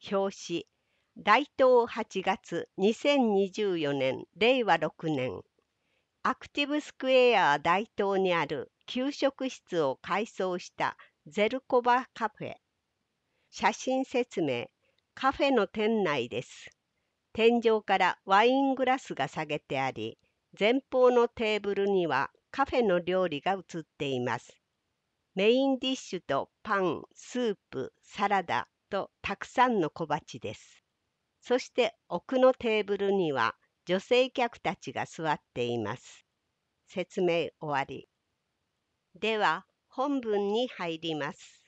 表紙。大東8月2024年令和6年。アクティブスクエア大東にある給食室を改装したゼルコバカフェ。写真説明。カフェの店内です。天井からワイングラスが下げてあり、前方のテーブルにはカフェの料理が映っています。メインディッシュとパン、スープ、サラダとたくさんの小鉢です。そして奥のテーブルには女性客たちが座っています。説明終わり。では本文に入ります。